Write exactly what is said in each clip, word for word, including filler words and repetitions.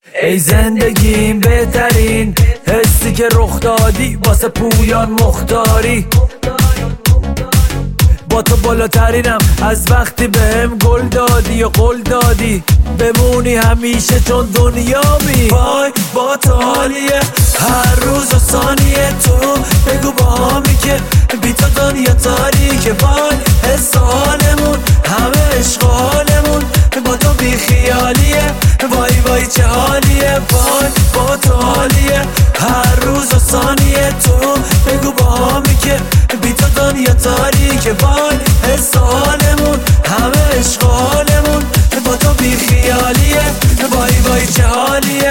ای زندگیم بهترین حسی که رخ دادی واسه پویان مختاری، با تو بالاترینم از وقتی بهم گل دادی و قول دادی بمونی همیشه چون دنیا بی وای با تو حالیه هر روز و ثانیه تو بگو با همی که بی تو دنیا تاریکه وای حس حالمون همه عشق حالمون با تو بی خیالیه وای وای چه حالیه وای با تو حالیه هر روز و ثانیه تو بگو با همی که بی تو دنیا تاریکه وای حس حالمون همه عشق حالمون با تو بی خیالیه وای وای چه حالیه.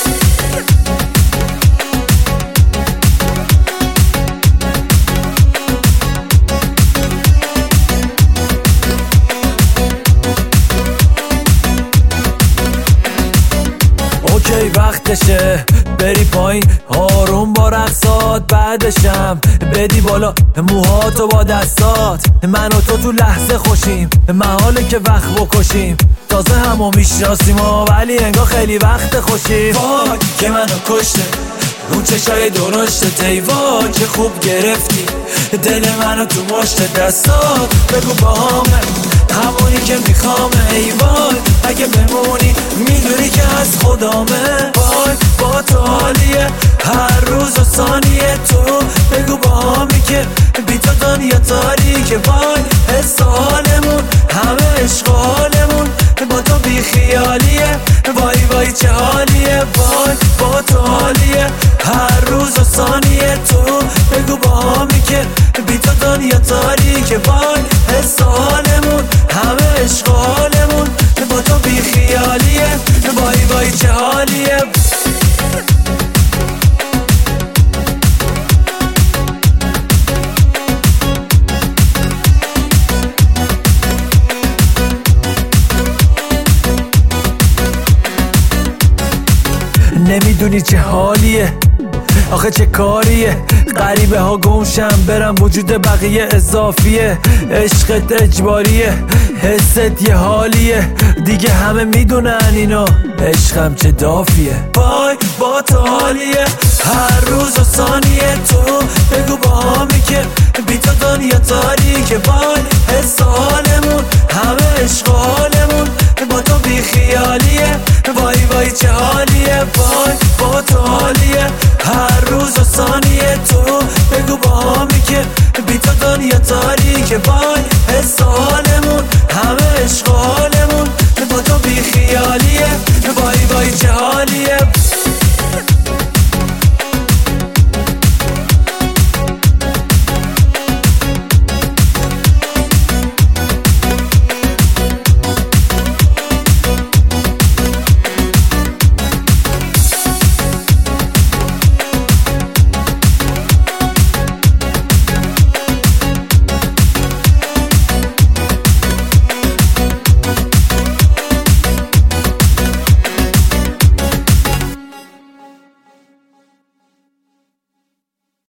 اوکی وقتشه بری پایین آروم با رقصات، بعدشم بدی بالا موهاتو با دستات. من و تو تو لحظه خوشیم، محاله که وقت بکشیم، تازه همو میشناسیم ولی انگار خیلی وقت خوشیم. وای که منو کشته اون چشای درشت ای وای که خوب گرفتی دل منو تو مشت دستات. بگو با همه همونی که میخوامه ای وای اگه بمونی میدونی که از خدامه. وای با تو حالیه هر روز و ثانیه تو بگو با همی که بی تو دنیا تاریکه وای حس حالمون همه عشق حالمون با تو بی خیالیه وای وای چه حالیه وای با تو حالیه هر روز و ثانیه تو بگو با همی که بی تو دنیا تاریکه وای حس حالمون همه عشق حالمون با تو بی خیالیه وای وای چه حالیه. نمیدونی چه حالیه آخه چه کاریه، غریبه ها گمشم برم وجود بقیه اضافیه، عشقت اجباریه حست یه حالیه دیگه همه میدونن اینو عشقم چه دافیه. وای با تو حالیه هر روز و ثانیه تو بگو با همی که بی تو دنیا تاریکه وای حس حالمون همه عشق حالمون با تو بی خیالیه وای وای چه حالیه وای با تو حالیه هر روز و ثانیه تو بگو با همی که بی تو دنیا تاریکه وای حس حالمون